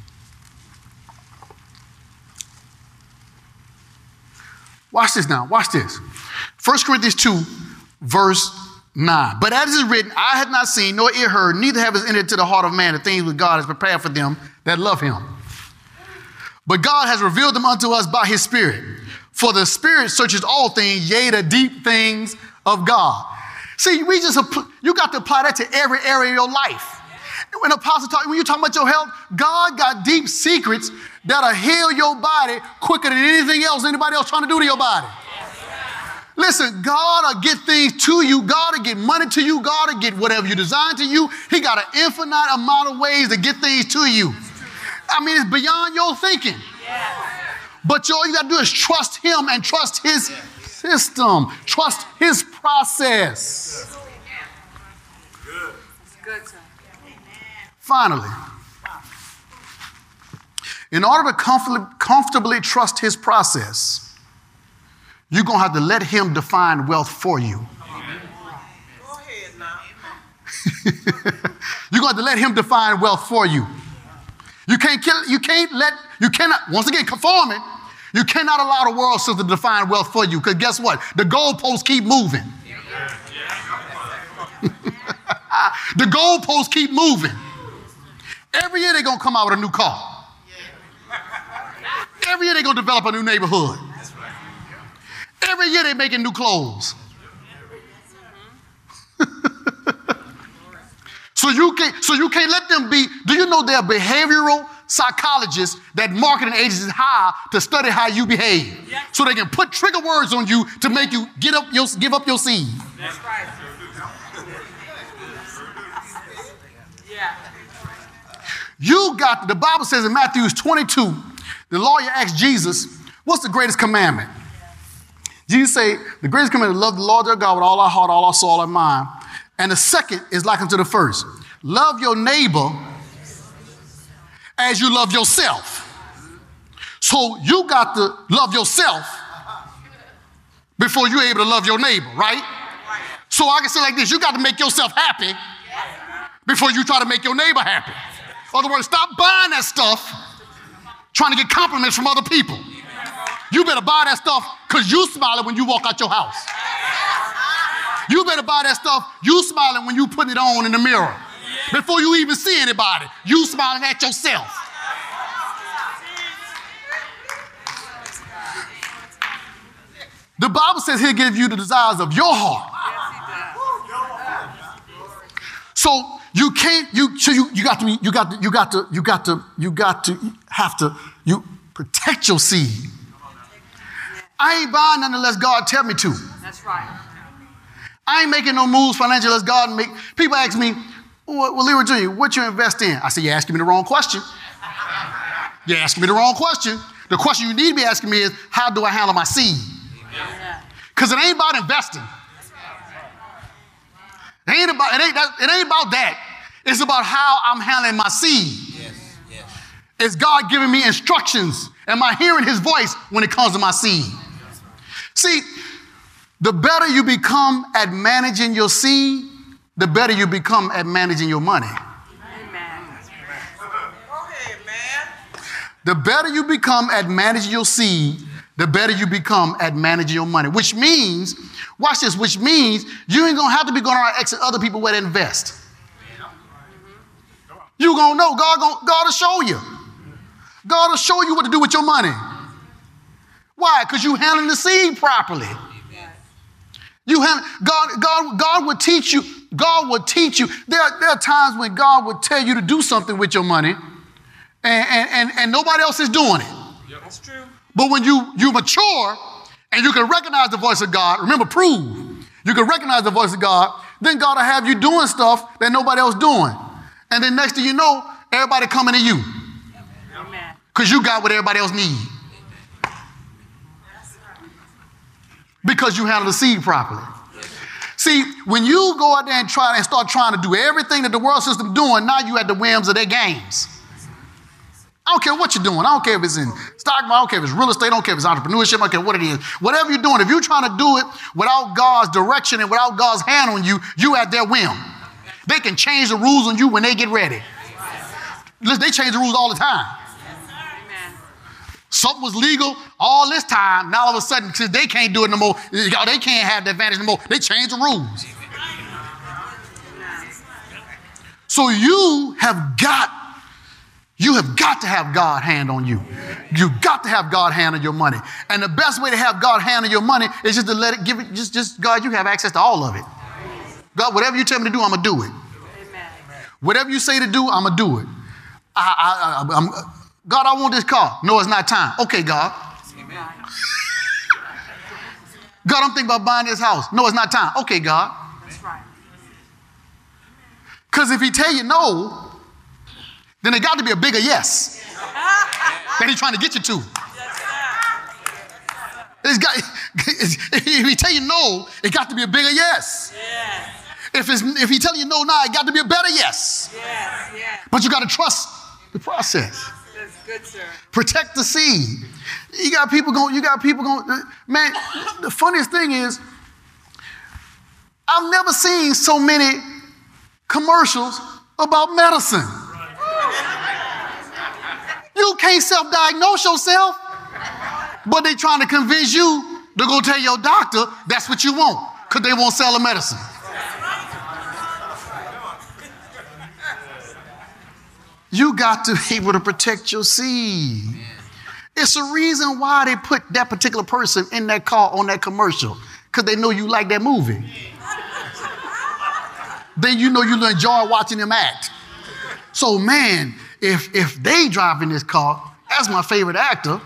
S1: Watch this now. Watch this. First Corinthians two, verse nine. But as is written, I have not seen, nor ear heard, neither have it entered into the heart of man the things which God has prepared for them that love him. But God has revealed them unto us by his Spirit. For the Spirit searches all things, yea, the deep things of God. See, we just, you got to apply that to every area of your life. When Apostle talk, when you're talking about your health, God got deep secrets that'll heal your body quicker than anything else anybody else trying to do to your body. Listen, God will get things to you. God will get money to you. God will get whatever you design to you. He got an infinite amount of ways to get things to you. I mean, it's beyond your thinking. But all you got to do is trust him and trust his system. Trust his process.
S2: Good. Good, sir.
S1: Finally, in order to comfortably, comfortably trust his process, you're going to have to let him define wealth for you.
S3: Go ahead now.
S1: You're going to have to let him define wealth for you. You can't kill, you can't let, you cannot, once again, conform it. You cannot allow the world system to define wealth for you, because guess what? The goalposts keep moving. The goalposts keep moving. Every year they're going to come out with a new car. Every year they're going to develop a new neighborhood. Every year they're making new clothes. So you can't, so you can't let them be. Do you know there are behavioral psychologists that marketing agencies hire to study how you behave, so they can put trigger words on you to make you get up your, give up your seed.
S2: That's right. Yeah.
S1: You got, the Bible says in Matthew twenty-two, the lawyer asked Jesus, what's the greatest commandment? Jesus said, the greatest commandment is love the Lord their God with all our heart, all our soul, all our mind. And the second is like unto the first. Love your neighbor as you love yourself. So you got to love yourself before you're able to love your neighbor, right? So I can say like this, you got to make yourself happy before you try to make your neighbor happy. In other words, stop buying that stuff trying to get compliments from other people. You better buy that stuff because you smiling when you walk out your house. You better buy that stuff, you smiling when you putting it on in the mirror. Before you even see anybody, you smiling at yourself. The Bible says he'll give you the desires of your heart. So you can't, you so you, you got to be, you got to, you got to, you got to, you got to have to, you protect your seed. I ain't buying nothing unless God tell me to.
S2: That's right.
S1: I ain't making no moves financially unless God make. People ask me, well, well Leroy Junior, what you invest in? I say, you're asking me the wrong question. You're asking me the wrong question. The question you need to be asking me is, how do I handle my seed? Because it ain't about investing. It ain't about, it ain't, that, it ain't about that. It's about how I'm handling my seed.
S3: Yes, yes.
S1: Is God giving me instructions? Am I hearing his voice when it comes to my seed? See, the better you become at managing your seed, the better you become at managing your money.
S2: Amen.
S3: Go ahead, man.
S1: The better you become at managing your seed, the better you become at managing your money. Which means, watch this, which means you ain't gonna have to be going around asking other people where to invest. You're gonna know, God, gonna, God will show you. God will show you what to do with your money. Why? Because you handling the seed properly. You have God, God, God would teach you, God would teach you. There, there are times when God would tell you to do something with your money and, and, and, and nobody else is doing it.
S3: Yep. That's true.
S1: But when you, you mature and you can recognize the voice of God, remember, prove, you can recognize the voice of God, then God will have you doing stuff that nobody else doing. And then next thing you know, everybody coming to you.
S2: Amen.
S1: Because you got what everybody else needs. Because you handle the seed properly. See, when you go out there and try and start trying to do everything that the world system doing, now you at the whims of their games. I don't care what you're doing. I don't care if it's in stock market. I don't care if it's real estate. I don't care if it's entrepreneurship. I don't care what it is. Whatever you're doing, if you're trying to do it without God's direction and without God's hand on you, you at their whim. They can change the rules on you when they get ready. Listen, they change the rules all the time. Something was legal all this time. Now all of a sudden, since they can't do it no more, they can't have the advantage no more. They change the rules. So you have got, you have got to have God hand on you. You've got to have God hand on your money. And the best way to have God hand on your money is just to let it, give it, just, just God, you have access to all of it. God, whatever you tell me to do, I'm going to do it.
S2: Amen.
S1: Whatever you say to do, I'm going to do it. I, I, I, I'm, God, I want this car. No, it's not time. Okay, God.
S2: Amen.
S1: God, I'm thinking about buying this house. No, it's not time. Okay, God.
S2: That's right.
S1: Because if he tell you no, then it got to be a bigger yes that he's trying to get you to. It's got, if he tell you no, it got to be a bigger yes.
S2: Yes.
S1: If, it's, if he tell you no now, it got to be a better yes.
S2: Yes. Yes.
S1: But you got to trust the process.
S2: That's good, sir.
S1: Protect the seed. You got people going, you got people going, man, the funniest thing is, I've never seen so many commercials about medicine. You can't self-diagnose yourself, but they trying to convince you to go tell your doctor that's what you want, because they won't sell the medicine. You got to be able to protect your seed. It's a reason why they put that particular person in that car on that commercial, because they know you like that movie. Then you know you enjoy watching them act. So man, if if they drive in this car, that's my favorite actor,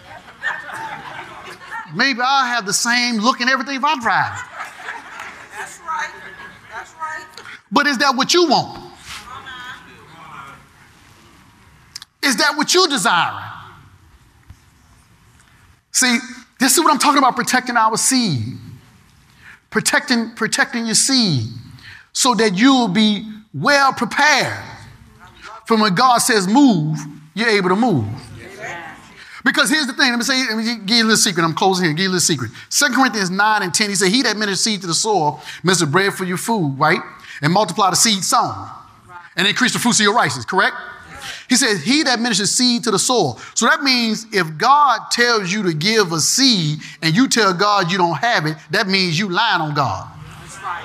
S1: maybe I'll have the same look and everything if I drive.
S3: That's right. That's right.
S1: But is that what you want? Is that what you're desiring? See, this is what I'm talking about, protecting our seed. Protecting, protecting your seed so that you will be well prepared. For when God says move, you're able to move. Because here's the thing, let me say, let me give you a little secret. I'm closing here, give you a little secret. Second Corinthians nine and ten, he said, he that ministers seed to the soil, ministers bread for your food, right? And multiply the seed sown. And increase the fruits of your righteousness, correct? He says, he that ministers seed to the soil. So that means if God tells you to give a seed and you tell God you don't have it, that means you lying on God.
S2: That's right.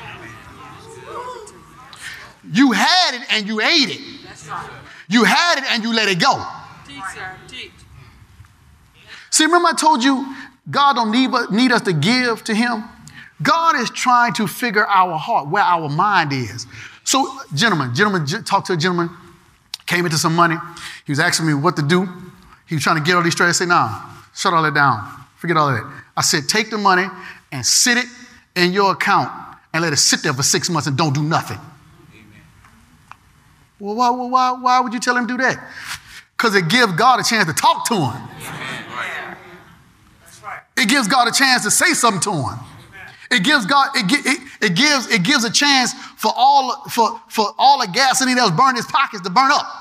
S1: You had it and you ate it.
S2: That's right.
S1: You had it and you let it go.
S2: Teach, sir. Teach.
S1: See, remember I told you God don't need, need us to give to him? God is trying to figure our heart, where our mind is. So, gentlemen, gentlemen, talk to a gentleman, came into some money. He was asking me what to do. He was trying to get all these straight. I said, nah, shut all that down. Forget all of that. I said, take the money and sit it in your account and let it sit there for six months and don't do nothing. Amen. Well, why, why, why would you tell him to do that? Because it gives God a chance to talk to him. Amen. That's right. It gives God a chance to say something to him. It gives God, it, it, it gives it gives a chance for all for, for all the gasoline that was burning his pockets to burn up.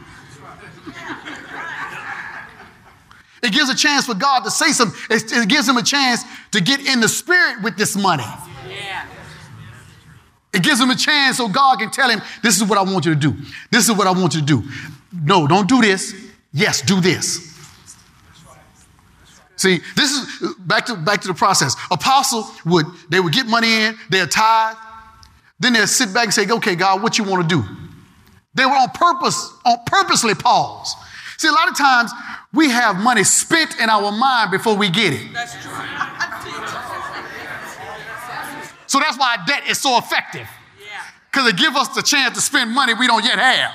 S1: It gives a chance for God to say something. It, it gives him a chance to get in the spirit with this money.
S2: Yeah.
S1: It gives him a chance so God can tell him, this is what I want you to do. This is what I want you to do. No, don't do this. Yes, do this. See, this is back to back to the process. Apostle would, they would get money in, they'd tithe, then they'd sit back and say, okay, God, what you want to do? They were on purpose, on purposely pause. See, a lot of times we have money spent in our mind before we get it.
S3: That's true.
S1: So that's why debt is so effective. Because it gives us the chance to spend money we don't yet have.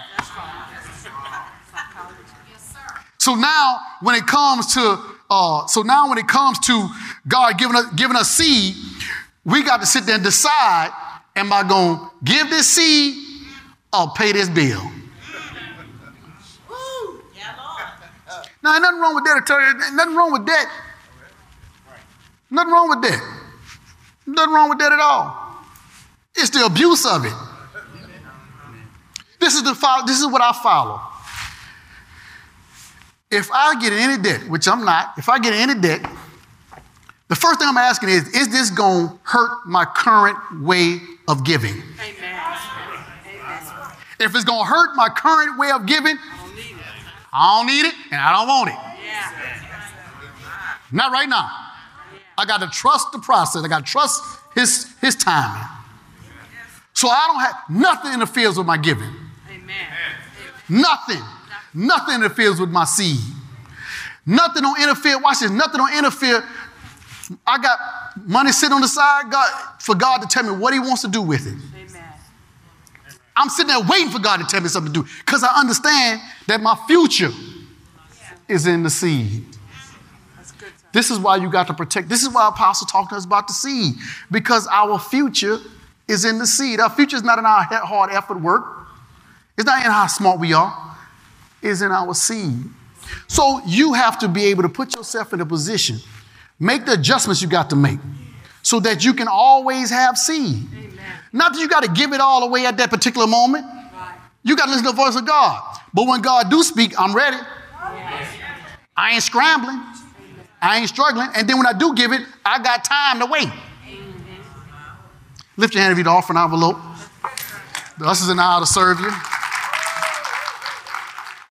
S1: So now when it comes to Uh, so now when it comes to God giving us, giving us seed, we got to sit there and decide, am I going to give this seed or pay this bill? Now, ain't nothing wrong with that. I tell you, nothing wrong with that. Nothing wrong with that. Nothing wrong with that at all. It's the abuse of it. This is the this is what I follow. If I get in any debt, which I'm not, if I get in any debt, the first thing I'm asking is, is this going to hurt my current way of giving?
S2: Amen. Amen.
S1: If it's going to hurt my current way of giving,
S2: I don't need it.
S1: I don't need it and I don't want it.
S2: Yeah.
S1: Not right now. I got to trust the process. I got to trust his, his timing. So I don't have nothing interferes with my giving.
S2: Amen.
S1: Nothing. Nothing interferes with my seed. Nothing don't interfere. Watch this. Nothing don't interfere. I got money sitting on the side God, for God to tell me what he wants to do with it. I'm sitting there waiting for God to tell me something to do because I understand that my future is in the seed. This is why you got to protect. This is why Apostle talked to us about the seed, because our future is in the seed. Our future is not in our hard effort work. It's not in how smart we are. It's in our seed. So you have to be able to put yourself in a position, make the adjustments you got to make so that you can always have seed. Amen. Not that you got to give it all away at that particular moment. Right. You got to listen to the voice of God. But when God do speak, I'm ready. Yes. I ain't scrambling. I ain't struggling. And then when I do give it, I got time to wait. Mm-hmm. Lift your hand if you'd offer an envelope. The ushers and I to serve you.